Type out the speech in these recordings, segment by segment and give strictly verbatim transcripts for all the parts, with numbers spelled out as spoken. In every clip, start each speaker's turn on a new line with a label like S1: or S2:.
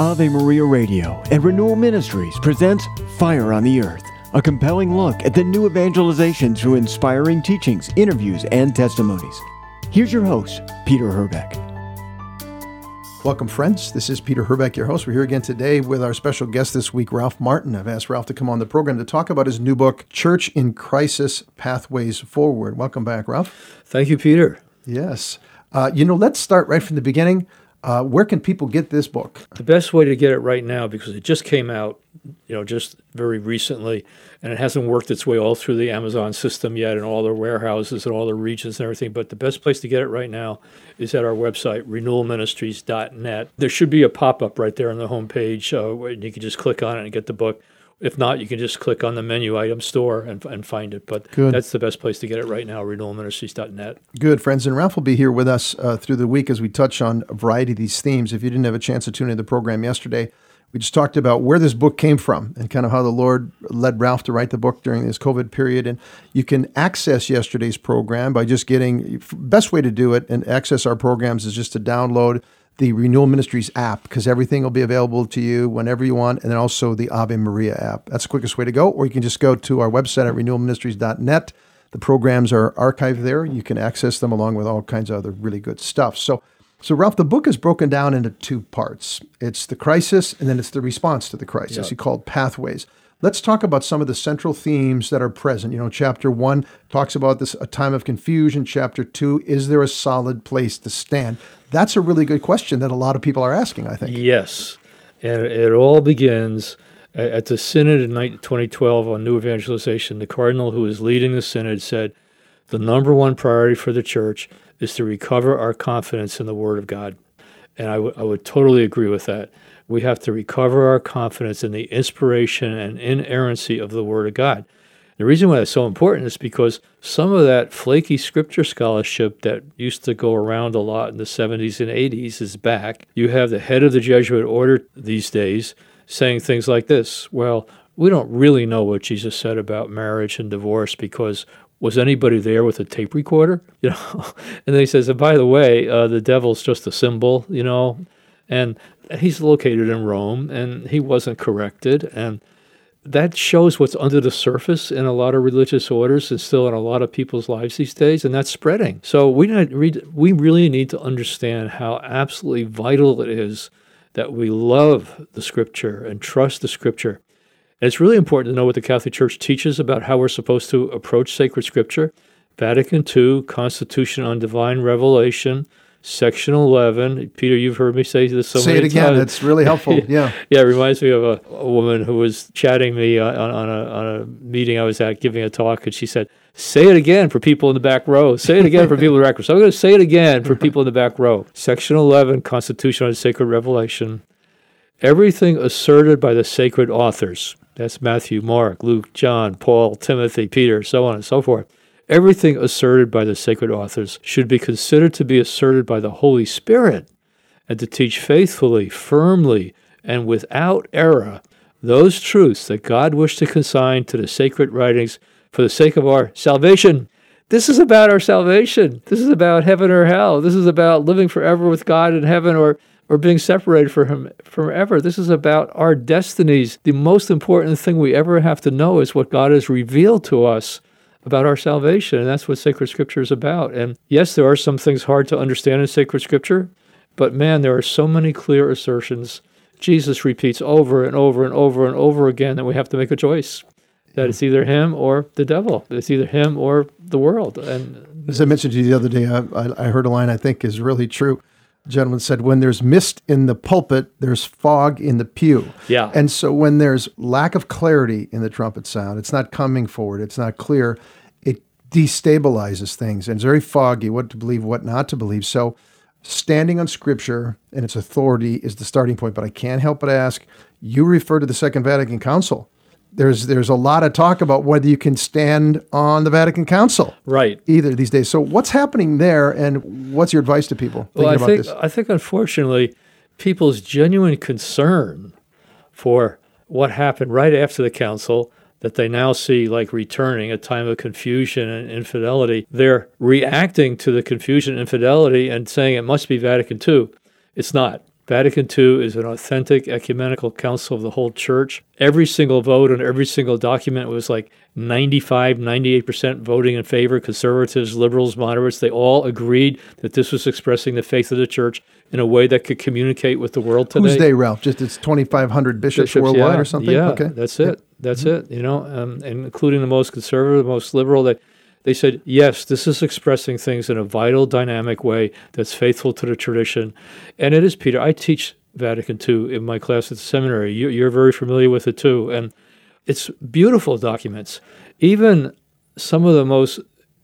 S1: Ave Maria Radio and Renewal Ministries presents Fire on the Earth, a compelling look at the new evangelization through inspiring teachings, interviews, and testimonies. Here's your host, Peter Herbeck.
S2: Welcome, friends. This is Peter Herbeck, your host. We're here again today with our special guest this week, Ralph Martin. I've asked Ralph to come on the program to talk about his new book, Church in Crisis, Pathways Forward. Welcome back, Ralph.
S3: Thank you, Peter.
S2: Yes. Uh, you know, let's start right from the beginning. Uh, where can people get this book?
S3: The best way to get it right now, because it just came out, you know, just very recently, and it hasn't worked its way all through the Amazon system yet and all their warehouses and all the regions and everything. But the best place to get it right now is at our website, renewal ministries dot net. There should be a pop-up right there on the homepage, uh, where you can just click on it and get the book. If not, you can just click on the menu item store and, and find it. But
S2: Good.
S3: That's the best place to get it right now, renewal ministries dot net.
S2: Good, friends. And Ralph will be here with us uh, through the week as we touch on a variety of these themes. If you didn't have a chance to tune into the program yesterday, we just talked about where this book came from and kind of how the Lord led Ralph to write the book during this COVID period. And you can access yesterday's program by just getting, best way to do it and access our programs is just to download the Renewal Ministries app, because everything will be available to you whenever you want, and then also the Ave Maria app. That's the quickest way to go, or you can just go to our website at renewal ministries dot net. The programs are archived there. You can access them along with all kinds of other really good stuff. So, so Ralph, the book is broken down into two parts. It's the crisis, and then it's the response to the crisis.
S3: Yep.
S2: You call it Pathways. Let's talk about some of the central themes that are present. You know, chapter one talks about this, a time of confusion. Chapter two, is there a solid place to stand? That's a really good question that a lot of people are asking, I think.
S3: Yes, and it all begins at the Synod in twenty twelve on New Evangelization. The cardinal who was leading the Synod said, the number one priority for the church is to recover our confidence in the Word of God. And I, w- I would totally agree with that. We have to recover our confidence in the inspiration and inerrancy of the Word of God. The reason why that's so important is because some of that flaky scripture scholarship that used to go around a lot in the seventies and eighties is back. You have the head of the Jesuit order these days saying things like this: well, we don't really know what Jesus said about marriage and divorce because was anybody there with a tape recorder? You know, and then he says, and by the way, uh, the devil's just a symbol, you know, and he's located in Rome, and he wasn't corrected, and that shows what's under the surface in a lot of religious orders and still in a lot of people's lives these days, and that's spreading. So we need, we really need to understand how absolutely vital it is that we love the Scripture and trust the Scripture. And it's really important to know what the Catholic Church teaches about how we're supposed to approach sacred Scripture. Vatican two, Constitution on Divine Revelation, Section eleven. Peter, you've heard me say this so
S2: say
S3: many
S2: it again.
S3: times.
S2: It's really helpful. Yeah.
S3: Yeah, it reminds me of a, a woman who was chatting me on, on, a, on a meeting I was at, giving a talk, and she said, say it again for people in the back row. Say it again for people in the back row. So I'm going to say it again for people in the back row. Section eleven, Constitution on Sacred Revelation. Everything asserted by the sacred authors, that's Matthew, Mark, Luke, John, Paul, Timothy, Peter, so on and so forth. Everything asserted by the sacred authors should be considered to be asserted by the Holy Spirit and to teach faithfully, firmly, and without error those truths that God wished to consign to the sacred writings for the sake of our salvation. This is about our salvation. This is about heaven or hell. This is about living forever with God in heaven or or being separated from Him forever. This is about our destinies. The most important thing we ever have to know is what God has revealed to us about our salvation, and that's what sacred Scripture is about. And yes, there are some things hard to understand in sacred Scripture, but man, there are so many clear assertions. Jesus repeats over and over and over and over again that we have to make a choice, that it's either Him or the devil. It's either Him or the world. And
S2: as I mentioned to you the other day, I, I heard a line I think is really true. A gentleman said, when there's mist in the pulpit, there's fog in the pew.
S3: Yeah.
S2: And so when there's lack of clarity in the trumpet sound, it's not coming forward, it's not clear, it destabilizes things. And it's very foggy, what to believe, what not to believe. So standing on Scripture and its authority is the starting point. But I can't help but ask, you refer to the Second Vatican Council. There's there's a lot of talk about whether you can stand on the Vatican Council,
S3: right,
S2: either these days. So what's happening there, and what's your advice to people thinking
S3: well, I
S2: about
S3: think,
S2: this?
S3: I think, unfortunately, people's genuine concern for what happened right after the council, that they now see like returning, a time of confusion and infidelity, they're reacting to the confusion and infidelity and saying it must be Vatican two. It's not. Vatican two is an authentic ecumenical council of the whole church. Every single vote on every single document was like ninety-five, ninety-eight percent voting in favor. Conservatives, liberals, moderates, they all agreed that this was expressing the faith of the church in a way that could communicate with the world today.
S2: Who's they, Ralph? Just it's twenty-five hundred bishops,
S3: Bishops,
S2: worldwide
S3: yeah,
S2: or something?
S3: Yeah,
S2: okay.
S3: that's it. That's mm-hmm. it, you know, um, and including the most conservative, the most liberal, they, they said, yes, this is expressing things in a vital, dynamic way that's faithful to the tradition. And it is, Peter. I teach Vatican two in my class at the seminary. You, you're very familiar with it too. And it's beautiful documents. Even some of the most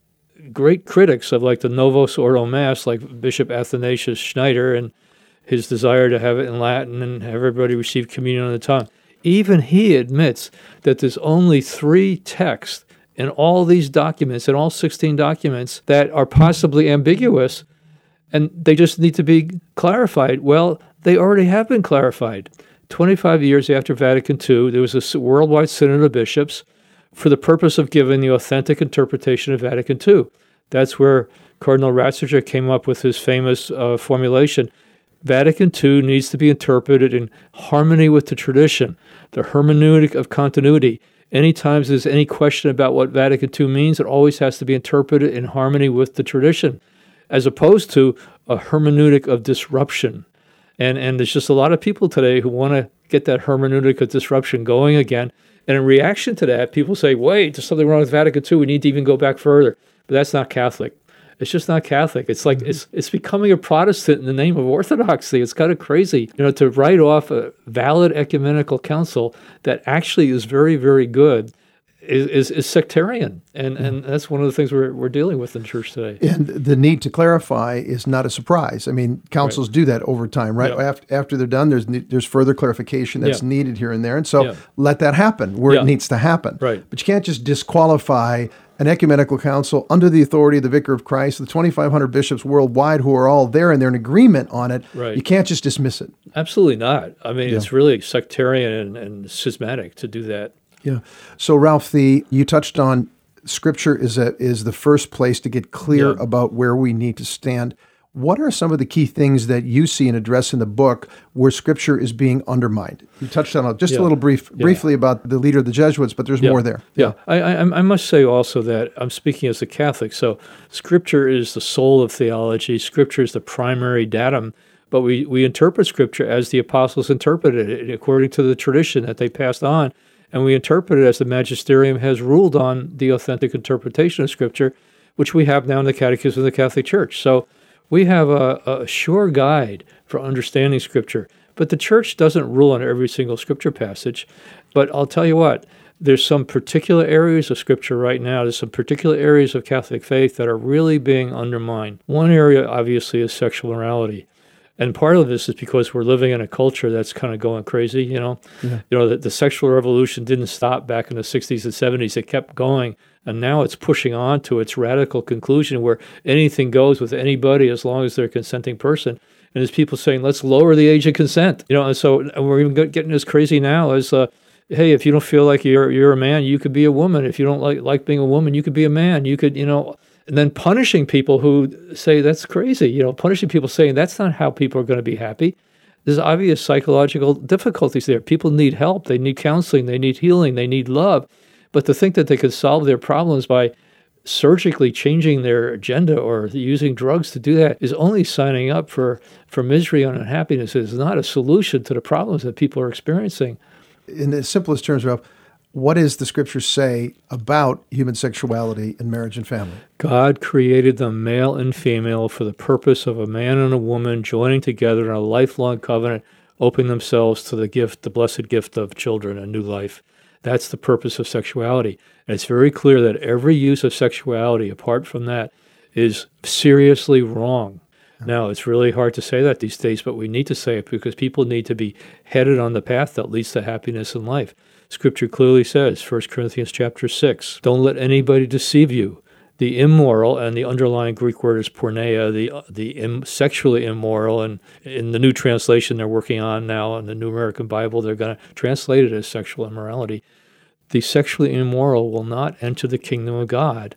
S3: great critics of like the Novus Ordo Mass, like Bishop Athanasius Schneider and his desire to have it in Latin and have everybody receive communion on the tongue, even he admits that there's only three texts in all these documents, in all sixteen documents, that are possibly ambiguous, and they just need to be clarified. Well, they already have been clarified. twenty-five years after Vatican two, there was a worldwide synod of bishops for the purpose of giving the authentic interpretation of Vatican two. That's where Cardinal Ratzinger came up with his famous uh, formulation. Vatican two needs to be interpreted in harmony with the tradition, the hermeneutic of continuity. Anytime there's any question about what Vatican two means, it always has to be interpreted in harmony with the tradition, as opposed to a hermeneutic of disruption. And and there's just a lot of people today who want to get that hermeneutic of disruption going again. And in reaction to that, people say, wait, there's something wrong with Vatican two. We need to even go back further. But that's not Catholic. It's just not Catholic. It's like, mm-hmm. it's it's becoming a Protestant in the name of orthodoxy. It's kind of crazy, you know, to write off a valid ecumenical council that actually is very, very good is is, is sectarian. And mm-hmm. and that's one of the things we're we're dealing with in church today.
S2: And the need to clarify is not a surprise. I mean, councils right. do that over time, right? Yep. After, after they're done, there's there's further clarification that's yep. needed here and there. And so yep. let that happen where yep. it needs to happen.
S3: Right.
S2: But you can't just disqualify an ecumenical council under the authority of the Vicar of Christ, the twenty-five hundred bishops worldwide who are all there and they're in agreement on it.
S3: Right.
S2: You can't just dismiss it.
S3: Absolutely not. I mean,
S2: yeah.
S3: it's really sectarian and, and schismatic to do that.
S2: Yeah. So, Ralph, the you touched on Scripture is a, is the first place to get clear yeah. about where we need to stand. What are some of the key things that you see and address in the book where Scripture is being undermined? You touched on it just yeah. a little brief, yeah. briefly about the leader of the Jesuits, but there's
S3: yeah.
S2: more there.
S3: Yeah, yeah. I, I, I must say also that I'm speaking as a Catholic, so Scripture is the soul of theology. Scripture is the primary datum, but we, we interpret Scripture as the apostles interpreted it, according to the tradition that they passed on, and we interpret it as the magisterium has ruled on the authentic interpretation of Scripture, which we have now in the Catechism of the Catholic Church. So we have a, a sure guide for understanding Scripture, but the Church doesn't rule on every single Scripture passage. But I'll tell you what, there's some particular areas of Scripture right now, there's some particular areas of Catholic faith that are really being undermined. One area, obviously, is sexual morality. And part of this is because we're living in a culture that's kind of going crazy, you know. Yeah. You know, the, the sexual revolution didn't stop back in the sixties and seventies. It kept going, and now it's pushing on to its radical conclusion where anything goes with anybody as long as they're a consenting person. And there's people saying, let's lower the age of consent. You know, and so and we're even getting as crazy now as, uh, hey, if you don't feel like you're you're a man, you could be a woman. If you don't like, like being a woman, you could be a man. You could, you know... And then punishing people who say that's crazy, you know, punishing people saying that's not how people are going to be happy. There's obvious psychological difficulties there. People need help. They need counseling. They need healing. They need love. But to think that they could solve their problems by surgically changing their agenda or using drugs to do that is only signing up for, for misery and unhappiness. It is not a solution to the problems that people are experiencing.
S2: In the simplest terms, Ralph, what does the Scripture say about human sexuality in marriage and family?
S3: God created them male and female for the purpose of a man and a woman joining together in a lifelong covenant, opening themselves to the gift, the blessed gift of children, a new life. That's the purpose of sexuality. And it's very clear that every use of sexuality apart from that is seriously wrong. Now, it's really hard to say that these days, but we need to say it because people need to be headed on the path that leads to happiness in life. Scripture clearly says, First Corinthians chapter six, don't let anybody deceive you. The immoral, and the underlying Greek word is porneia, the the im, sexually immoral, and in the new translation they're working on now, in the New American Bible, they're going to translate it as sexual immorality. The sexually immoral will not enter the kingdom of God.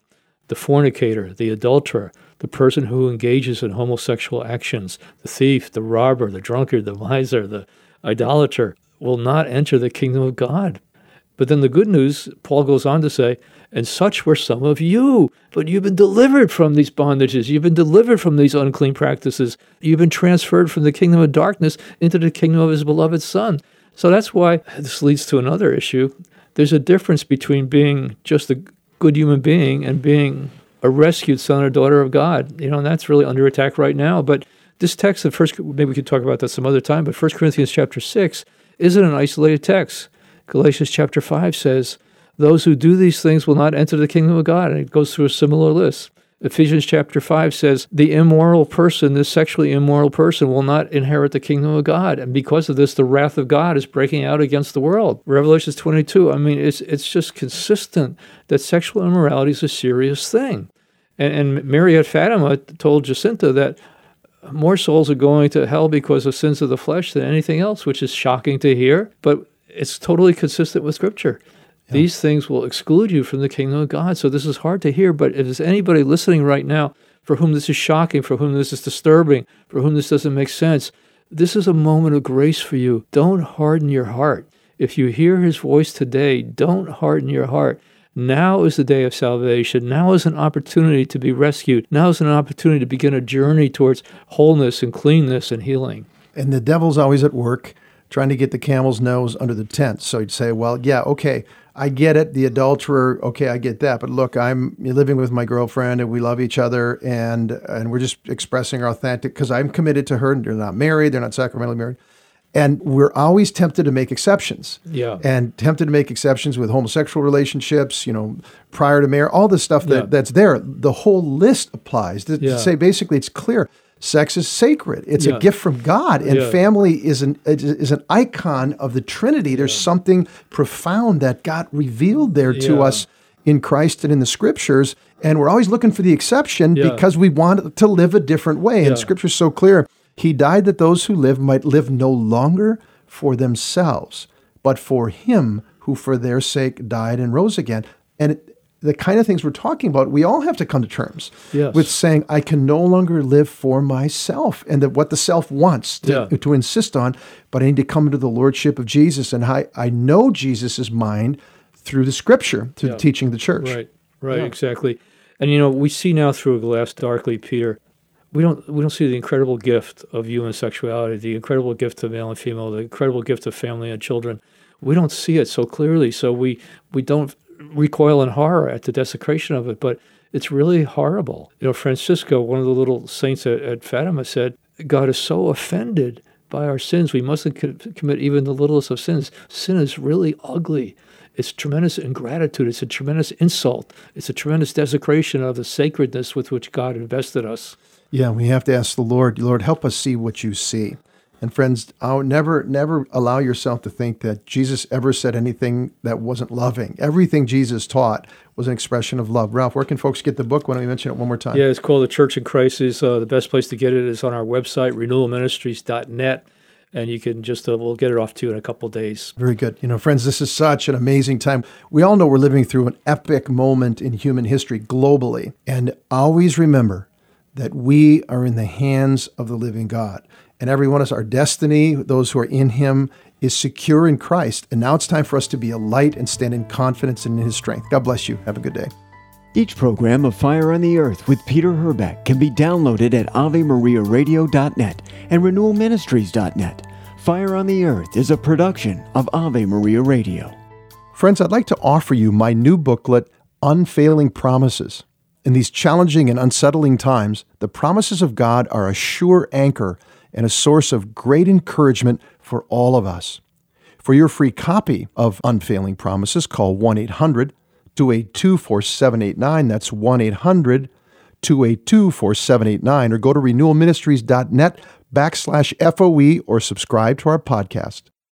S3: the fornicator, the adulterer, the person who engages in homosexual actions, the thief, the robber, the drunkard, the miser, the idolater, will not enter the kingdom of God. But then the good news, Paul goes on to say, and such were some of you, but you've been delivered from these bondages. You've been delivered from these unclean practices. You've been transferred from the kingdom of darkness into the kingdom of his beloved Son. So that's why this leads to another issue. There's a difference between being just a good human being and being a rescued son or daughter of God. You know, and that's really under attack right now. But this text of First, maybe we could talk about that some other time, but First Corinthians chapter six isn't an isolated text. Galatians chapter five says, those who do these things will not enter the kingdom of God. And it goes through a similar list. Ephesians chapter five says, the immoral person, the sexually immoral person, will not inherit the kingdom of God. And because of this, the wrath of God is breaking out against the world. Revelation twenty-two, I mean, it's it's just consistent that sexual immorality is a serious thing. And, and Mary at Fatima told Jacinta that more souls are going to hell because of sins of the flesh than anything else, which is shocking to hear, but it's totally consistent with Scripture. Yeah. These things will exclude you from the kingdom of God. So this is hard to hear, but if there's anybody listening right now for whom this is shocking, for whom this is disturbing, for whom this doesn't make sense, this is a moment of grace for you. Don't harden your heart. If you hear his voice today, don't harden your heart. Now is the day of salvation. Now is an opportunity to be rescued. Now is an opportunity to begin a journey towards wholeness and cleanness and healing.
S2: And the devil's always at work trying to get the camel's nose under the tent. So you'd say, well, yeah, okay, I get it, the adulterer, okay, I get that. But look, I'm living with my girlfriend and we love each other and and we're just expressing our authentic, because I'm committed to her and they're not married, they're not sacramentally married. And we're always tempted to make exceptions.
S3: Yeah.
S2: And tempted to make exceptions with homosexual relationships, you know, prior to marriage, all the stuff that,
S3: Yeah.
S2: that's there. The whole list applies. To,
S3: Yeah.
S2: to say basically it's clear. Sex is sacred. It's
S3: Yeah.
S2: a gift from God, and
S3: Yeah.
S2: family is an is an icon of the Trinity. There's something profound that God revealed there to
S3: Yeah.
S2: us in Christ and in the Scriptures, and we're always looking for the exception
S3: Yeah.
S2: because we want to live a different way.
S3: Yeah.
S2: And Scripture's so clear. He died that those who live might live no longer for themselves, but for him who for their sake died and rose again. And it, the kind of things we're talking about, we all have to come to terms
S3: Yes.
S2: with saying, I can no longer live for myself, and that what the self wants to,
S3: Yeah.
S2: to insist on, but I need to come into the lordship of Jesus. And I, I know Jesus is mine through the Scripture, through
S3: Yeah.
S2: the teaching of the church.
S3: Right, right,
S2: Yeah.
S3: exactly. And you know, we see now through a glass darkly, Peter. We don't we don't see the incredible gift of human sexuality, the incredible gift of male and female, the incredible gift of family and children. We don't see it so clearly, so we we don't recoil in horror at the desecration of it, but it's really horrible. You know, Francisco, one of the little saints at, at Fatima, said, God is so offended by our sins, we mustn't co- commit even the littlest of sins. Sin is really ugly. It's tremendous ingratitude. It's a tremendous insult. It's a tremendous desecration of the sacredness with which God invested us.
S2: Yeah, we have to ask the Lord, Lord, help us see what you see. And friends, I'll never, never allow yourself to think that Jesus ever said anything that wasn't loving. Everything Jesus taught was an expression of love. Ralph, where can folks get the book? Why don't we mention it one more time?
S3: Yeah, it's called The Church in Crisis. Uh, the best place to get it is on our website, renewal ministries dot net. And you can just, uh, we'll get it off to you in a couple of days.
S2: Very good. You know, friends, this is such an amazing time. We all know we're living through an epic moment in human history globally. And always remember that we are in the hands of the living God. And every one of us, our destiny, those who are in him, is secure in Christ. And now it's time for us to be a light and stand in confidence in his strength. God bless you. Have a good day.
S1: Each program of Fire on the Earth with Peter Herbeck can be downloaded at ave maria radio dot net and renewal ministries dot net. Fire on the Earth is a production of Ave Maria Radio.
S2: Friends, I'd like to offer you my new booklet, Unfailing Promises. In these challenging and unsettling times, the promises of God are a sure anchor and a source of great encouragement for all of us. For your free copy of Unfailing Promises, call one eight hundred two eight two four seven eight nine. That's one eight hundred two eight two four seven eight nine, or go to renewal ministries dot net backslash F O E or subscribe to our podcast.